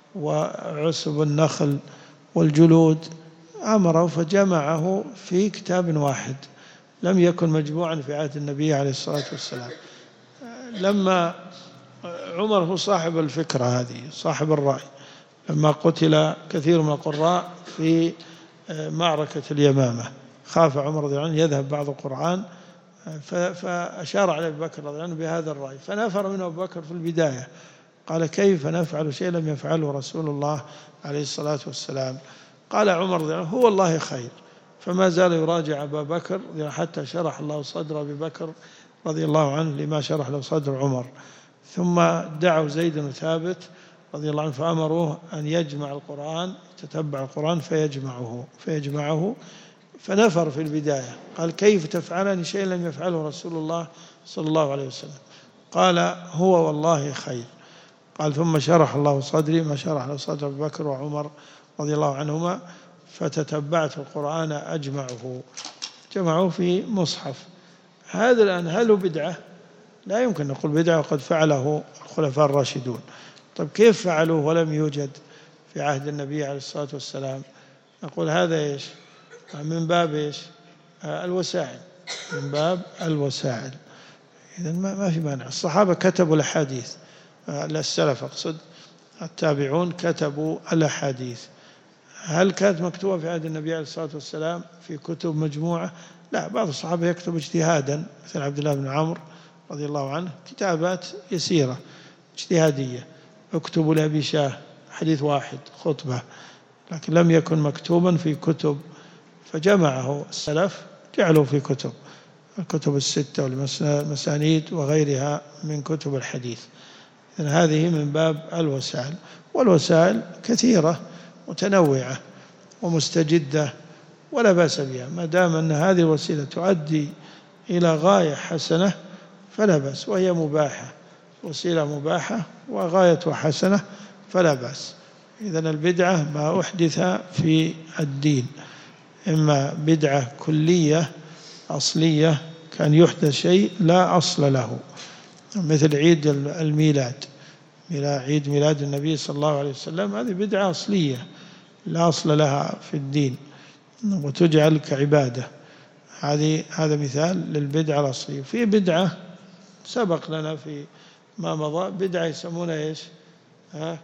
وعصب النخل والجلود، أمره فجمعه في كتاب واحد، لم يكن مجموعا في عهد النبي عليه الصلاة والسلام. لما عمر هو صاحب الفكرة هذه، صاحب الرأي، لما قتل كثير من القراء في معركة اليمامة خاف عمر رضي الله عنه يذهب بعض القرآن، فأشار على أبي بكر رضي الله عنه بهذا الرأي، فنفر منه أبو بكر في البداية، قال كيف نفعل شيء لم يفعله رسول الله عليه الصلاة والسلام؟ قال عمر رضي الله عنه هو والله خير، فما زال يراجع أبا بكر حتى شرح الله صدر أبي بكر رضي الله عنه لما شرح له صدر عمر. ثم دعوا زيد بن ثابت رضي الله عنه فأمروه أن يجمع القرآن، يتتبع القرآن فيجمعه فيجمعه فنفر في البداية، قال كيف تفعلني شيء لم يفعله رسول الله صلى الله عليه وسلم؟ قال هو والله خير. قال ثم شرح الله صدري ما شرح له صدر أبي بكر وعمر رضي الله عنهما، فتتبعت القرآن أجمعه، جمعوه في مصحف. هذا الآن هل هو بدعة؟ لا يمكن نقول بدعة وقد فعله الخلفاء الراشدون. طيب كيف فعلوه ولم يوجد في عهد النبي عليه الصلاة والسلام؟ نقول هذا إيش؟ من باب إيش؟ الوسائل، من باب الوسائل. إذن ما في مانع. الصحابة كتبوا الأحاديث، السلف أقصد التابعون كتبوا الأحاديث. هل كانت مكتوبة في عهد النبي عليه الصلاة والسلام في كتب مجموعة؟ لا، بعض الصحابة يكتب اجتهادا، مثل عبد الله بن عمرو رضي الله عنه كتابات يسيرة اجتهادية، اكتبوا لأبي شاه حديث واحد خطبة، لكن لم يكن مكتوبا في كتب، فجمعه السلف جعلوا في كتب، الكتب الستة والمسانيد وغيرها من كتب الحديث. إذن هذه من باب الوسائل، والوسائل كثيرة متنوعة ومستجدة ولا بأس بها، ما دام أن هذه الوسيلة تؤدي إلى غاية حسنة فلا بأس، وهي مباحة، وسيلة مباحة وغاية حسنة فلا بأس. إذن البدعة ما أحدث في الدين، إما بدعة كلية أصلية كان يحدث شيء لا أصل له، مثل عيد الميلاد، عيد ميلاد النبي صلى الله عليه وسلم، هذه بدعة أصلية لا أصل لها في الدين وتجعل كعبادة، هذه هذا مثال للبدعة الأصلية. في بدعة سبق لنا في ما مضى بدعة يسمونها إيش؟ ها؟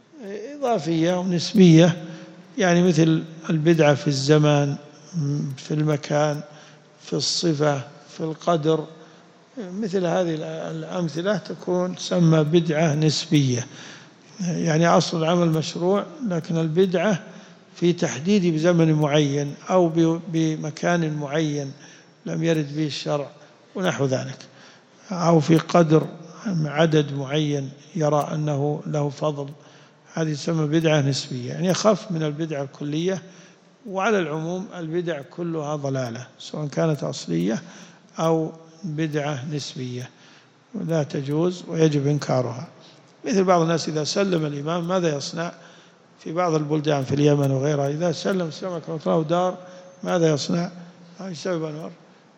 إضافية ونسبية، يعني مثل البدعة في الزمان، في المكان، في الصفة، في القدر، مثل هذه الأمثلة تكون تسمى بدعة نسبية، يعني أصل العمل مشروع لكن البدعة في تحديد بزمن معين أو بمكان معين لم يرد به الشرع ونحو ذلك، أو في قدر عدد معين يرى أنه له فضل، هذه تسمى بدعة نسبية، يعني أخف من البدعة الكلية. وعلى العموم البدع كلها ضلالة سواء كانت أصلية أو بدعة نسبية، لا تجوز ويجب إنكارها. مثل بعض الناس إذا سلم الإمام ماذا يصنع؟ في بعض البلدان في اليمن وغيرها إذا سلم السمك وطلعه دار ماذا يصنع؟ يسوي بنور،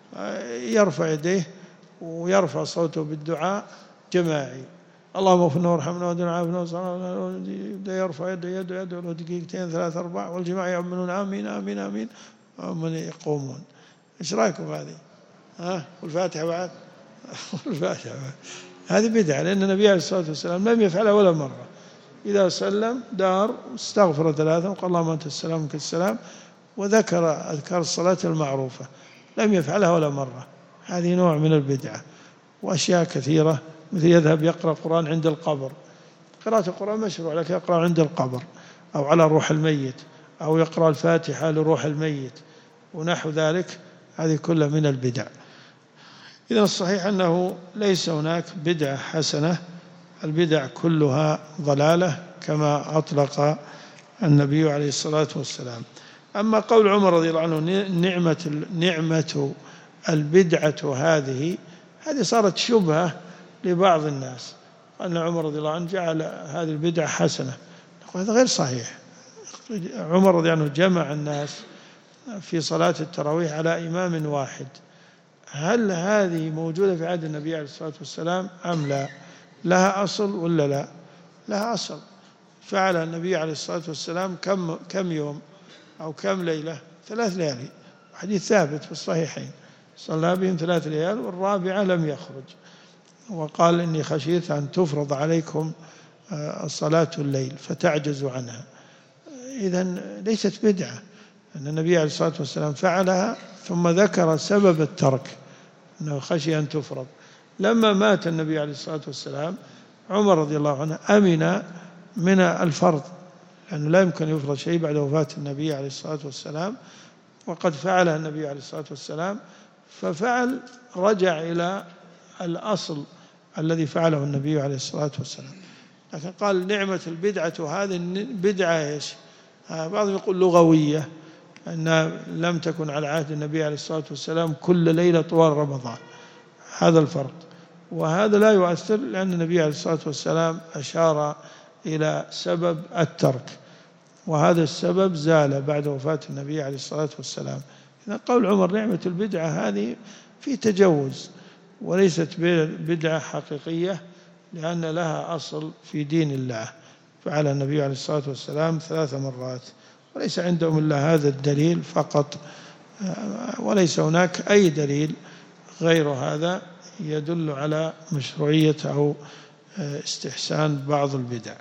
يرفع يديه ويرفع صوته بالدعاء جماعي، اللهم اغفر لنا وارحمنا واهدنا وعافنا، يبدأ يرفع يده يده يده له دقيقتين ثلاث أربع، والجماعة يؤمنون آمين آمين آمين ومن يقومون. إيش رأيكم هذه؟ ها؟ والفاتحة بعد؟ والفاتحة بعد هذه بدعة، لأن النبي عليه الصلاة والسلام لم يفعلها ولا مرة، إذا سلم دار استغفر ثلاثا وقال اللهم أنت السلام منك السلام، وذكر أذكار الصلاة المعروفة، لم يفعلها ولا مرة. هذه نوع من البدعة. وأشياء كثيرة مثل يذهب يقرأ القرآن عند القبر، قراءة القرآن مشروع لكن يقرأ عند القبر أو على روح الميت، أو يقرأ الفاتحة لروح الميت ونحو ذلك، هذه كلها من البدع. إذن الصحيح أنه ليس هناك بدعة حسنة، البدع كلها ضلالة كما أطلق النبي عليه الصلاة والسلام. أما قول عمر رضي الله عنه نعمة نعمة البدعة هذه، هذه صارت شبهة لبعض الناس، أن عمر رضي الله عنه جعل هذه البدعة حسنة، هذا غير صحيح. عمر رضي الله عنه جمع الناس في صلاة التراويح على إمام واحد، هل هذه موجودة في عهد النبي عليه الصلاة والسلام أم لا؟ لها أصل ولا لا؟ لها أصل، فعل النبي عليه الصلاة والسلام كم كم يوم أو كم ليلة؟ ثلاث ليالي، حديث ثابت في الصحيحين، صلى بهم ثلاث ليال والرابعة لم يخرج، وقال إني خشيت أن تفرض عليكم صلاة الليل فتعجزوا عنها. إذن ليست بدعة، أن النبي عليه الصلاة والسلام فعلها ثم ذكر سبب الترك أنه خشي أن تفرض. لما مات النبي عليه الصلاة والسلام عمر رضي الله عنه أمن من الفرض، لأنه لا يمكن يفرض شيء بعد وفاة النبي عليه الصلاة والسلام، وقد فعلها النبي عليه الصلاة والسلام، ففعل رجع إلى الأصل الذي فعله النبي عليه الصلاة والسلام. لكن قال نعمة البدعة هذه بدعة إيش؟ بعضهم يقول لغوية، أنها لم تكن على عهد النبي عليه الصلاة والسلام كل ليلة طوال رمضان، هذا الفرق. وهذا لا يؤثر، لأن النبي عليه الصلاة والسلام أشار إلى سبب الترك، وهذا السبب زال بعد وفاة النبي عليه الصلاة والسلام. إذا قول عمر نعمة البدعة هذه في تجوز، وليست بدعة حقيقية، لأن لها أصل في دين الله، فعل النبي عليه الصلاة والسلام ثلاث مرات، وليس عندهم إلا هذا الدليل فقط، وليس هناك أي دليل غير هذا يدل على مشروعية أو استحسان بعض البدع.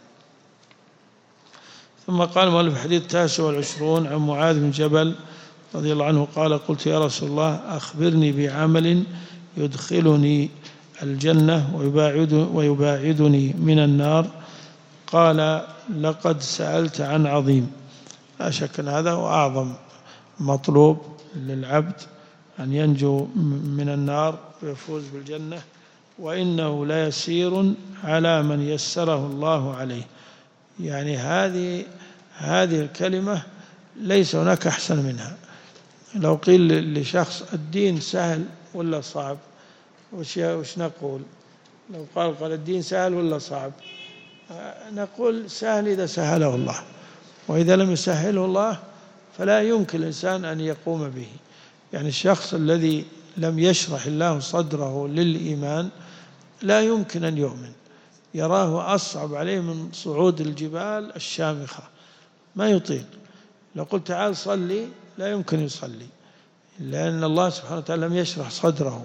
ثم قال مؤلف الحديث التاسع والعشرون عن معاذ بن جبل رضي الله عنه قال قلت يا رسول الله أخبرني بعمل يدخلني الجنة ويباعد ويباعدني من النار. قال لقد سألت عن عظيم. لا شك أن هذا هو أعظم مطلوب للعبد، أن ينجو من النار ويفوز بالجنة، وإنه لا يسير على من يسره الله عليه. يعني هذه هذه الكلمة ليس هناك أحسن منها. لو قيل لشخص الدين سهل ولا صعب، وش وش نقول؟ لو قال قال الدين سهل ولا صعب، نقول سهل إذا سهله الله، وإذا لم يسهله الله فلا يمكن الإنسان أن يقوم به. يعني الشخص الذي لم يشرح الله صدره للإيمان لا يمكن أن يؤمن، يراه أصعب عليه من صعود الجبال الشامخة، ما يطيق. لو قلت تعال صلي لا يمكن يصلي، لأن الله سبحانه وتعالى لم يشرح صدره،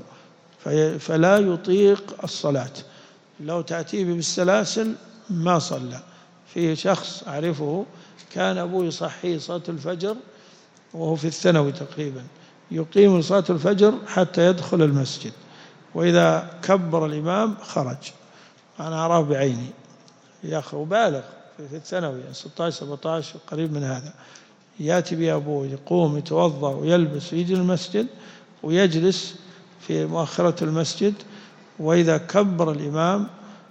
فلا يطيق الصلاة. لو تأتيه بالسلاسل ما صلى. في شخص أعرفه كان أبوه يصحيه صلاة الفجر وهو في الثانوي تقريبا، يقيم صلاة الفجر حتى يدخل المسجد، وإذا كبر الإمام خرج. أنا أراه بعيني، يا أخي بالغ في الثانوي ستة عشر سبعة عشر قريب من هذا، يأتي بأبوه يقوم يتوضأ ويلبس ويجي المسجد ويجلس في مؤخرة المسجد، وإذا كبر الإمام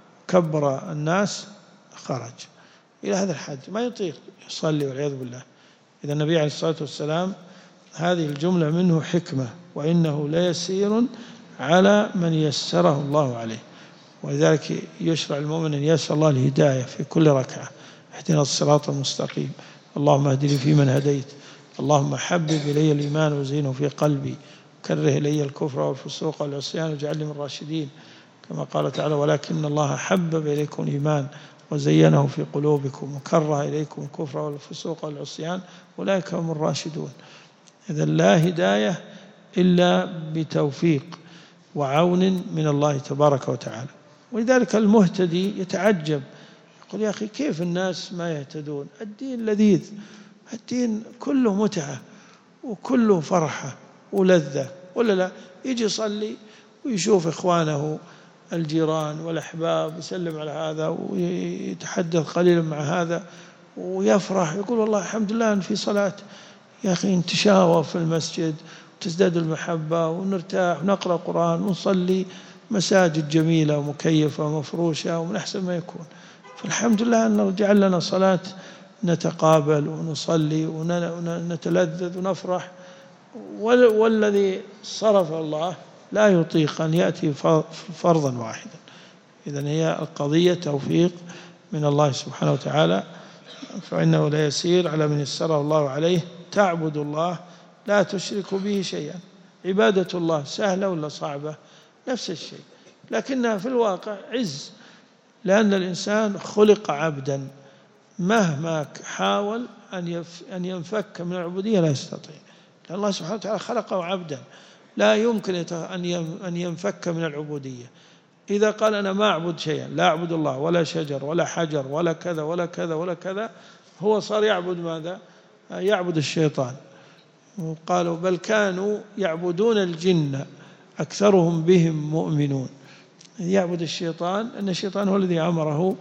كبر الناس خرج. إلى هذا الحد ما يطيق يصلي والعياذ بالله. إذا النبي عليه الصلاة والسلام هذه الجملة منه حكمة، وإنه ليسير على من يسره الله عليه. ولذلك يشرع المؤمن أن يسأل الله الهداية في كل ركعة، اهدنا الصراط المستقيم، اللهم اهدني فيمن هديت، اللهم حبب إلي الإيمان وزينه في قلبي، كره إلي الكفر والفسوق والعصيان واجعلني من الراشدين، كما قال تعالى ولكن الله حبب إليكم الإيمان وزينه في قلوبكم وكره إليكم الكفر والفسوق والعصيان أولئك هم الراشدون. إذا لا هداية إلا بتوفيق وعون من الله تبارك وتعالى. ولذلك المهتدي يتعجب، يقول يا أخي كيف الناس ما يهتدون؟ الدين لذيذ، الدين كله متعة وكله فرحة ولذة، ولا لا؟ يجي يصلي ويشوف إخوانه الجيران والأحباب، يسلم على هذا ويتحدث قليلا مع هذا ويفرح، يقول والله الحمد لله أن في صلاة. يا أخي نتشاور في المسجد وتزداد المحبة ونرتاح ونقرأ قرآن ونصلي، مساجد جميلة ومكيفة ومفروشة ومن أحسن ما يكون. فالحمد لله أنه جعل لنا صلاة نتقابل ونصلي ونتلذذ ونفرح. والذي صرف الله لا يطيق أن يأتي فرضا واحدا. إذن هي القضية توفيق من الله سبحانه وتعالى، فإنه لا يسير على من يسره الله عليه. تعبد الله لا تشرك به شيئا. عبادة الله سهلة ولا صعبة؟ نفس الشيء، لكنها في الواقع عز، لأن الإنسان خلق عبدا، مهما حاول أن ينفك من العبودية لا يستطيع، لأن الله سبحانه وتعالى خلقه عبدا، لا يمكن أن ينفك من العبودية. إذا قال أنا ما أعبد شيئا، لا أعبد الله ولا شجر ولا حجر ولا كذا ولا كذا ولا كذا، هو صار يعبد ماذا؟ يعبد الشيطان. وقالوا بل كانوا يعبدون الجن أكثرهم بهم مؤمنون. يعبد الشيطان أن الشيطان هو الذي أمره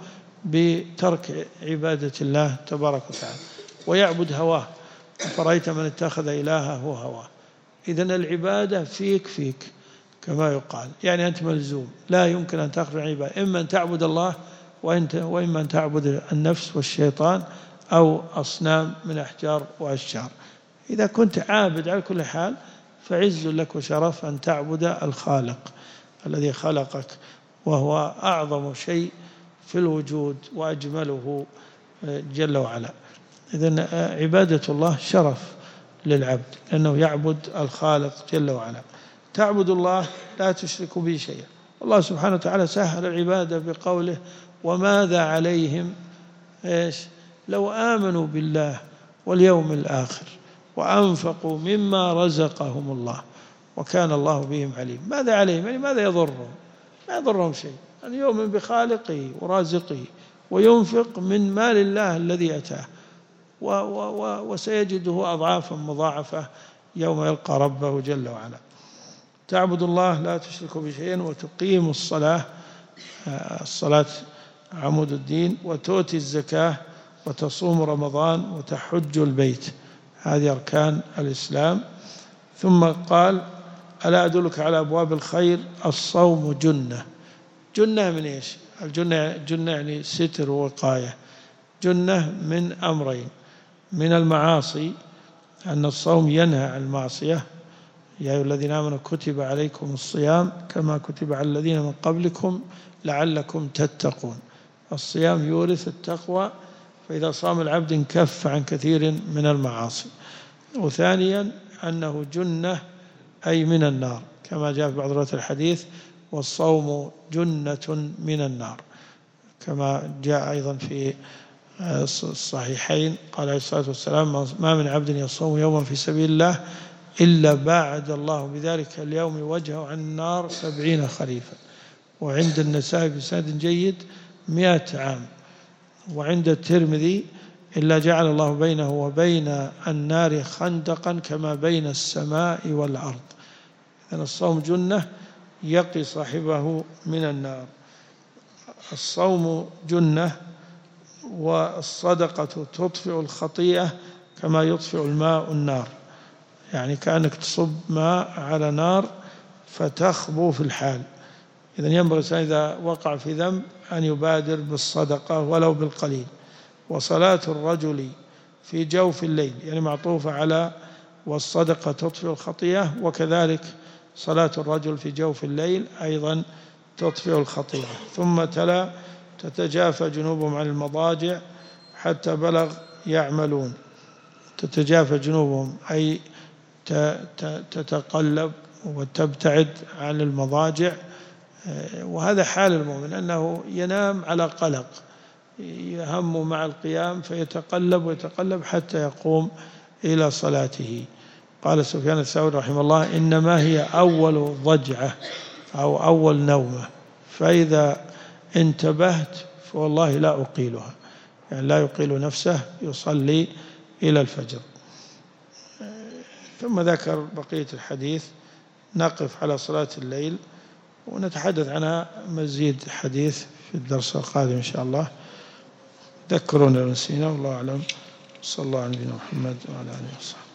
بترك عبادة الله تبارك وتعالى، ويعبد هواه. فرأيت من اتخذ إلهه هواه. إذن العبادة فيك فيك كما يقال، يعني أنت ملزوم، لا يمكن أن تخرج عن عبادة، إما أن تعبد الله وإما أن تعبد النفس والشيطان أو أصنام من أحجار وأشجار. إذا كنت عابد على كل حال فعز لك وشرف أن تعبد الخالق الذي خلقك، وهو أعظم شيء في الوجود وأجمله جل وعلا. إذن عبادة الله شرف للعبد لأنه يعبد الخالق جل وعلا. تعبد الله لا تشرك به شيئا. الله سبحانه وتعالى سهل العبادة بقوله وماذا عليهم إيش لو آمنوا بالله واليوم الآخر وأنفقوا مما رزقهم الله وكان الله بهم عليم. ماذا عليهم؟ يعني ماذا يضرهم؟ ما يضرهم شيء، أن يؤمن بخالقه ورازقه وينفق من مال الله الذي أتاه، و و وسيجده أضعافا مضاعفة يوم يلقى ربه جل وعلا. تعبد الله لا تشرك بشيء، وتقيم الصلاة، الصلاة عمود الدين، وتؤتي الزكاة، وتصوم رمضان، وتحج البيت. هذه أركان الإسلام. ثم قال ألا أدلك على أبواب الخير؟ الصوم جنة. جنة من إيش؟ الجنة جنة يعني ستر ووقاية. جنة من أمرين: من المعاصي، أن الصوم ينهى عن المعصية، يا أيها الذين آمنوا كتب عليكم الصيام كما كتب على الذين من قبلكم لعلكم تتقون. الصيام يورث التقوى، فإذا صام العبد انكف عن كثير من المعاصي. وثانيا أنه جنة أي من النار، كما جاء في بعض روايات الحديث والصوم جنة من النار، كما جاء أيضا في الصحيحين قال عليه الصلاة والسلام ما من عبد يصوم يوما في سبيل الله إلا باعد الله بذلك اليوم وجهه عن النار سبعين خريفا. وعند النسائي بسند جيد مئة عام. وعند الترمذي إلا جعل الله بينه وبين النار خندقا كما بين السماء والأرض. إذن الصوم جنة يقي صاحبه من النار. الصوم جنة، والصدقة تطفئ الخطيئة كما يطفئ الماء النار، يعني كأنك تصب ماء على نار فتخبو في الحال. إذن ينبغي الإنسان إذا وقع في ذنب أن يبادر بالصدقة ولو بالقليل. وصلاة الرجل في جوف الليل يعني معطوفة على والصدقة تطفئ الخطيئة، وكذلك صلاة الرجل في جوف الليل أيضا تطفئ الخطيئة. ثم تلا تتجافى جنوبهم عن المضاجع حتى بلغ يعملون. تتجافى جنوبهم أي تتقلب وتبتعد عن المضاجع، وهذا حال المؤمن أنه ينام على قلق، يهم مع القيام فيتقلب ويتقلب حتى يقوم إلى صلاته. قال سفيان الثوري رحمه الله إنما هي أول ضجعة أو أول نومة، فإذا انتبهت فوالله لا أقيلها، يعني لا يقيل نفسه يصلي إلى الفجر. ثم ذكر بقية الحديث. نقف على صلاة الليل ونتحدث عنها مزيد حديث في الدرس القادم إن شاء الله. ذكرونا ونسينا، والله أعلم. صلى الله على نبينا محمد وعلى آله وصحبه.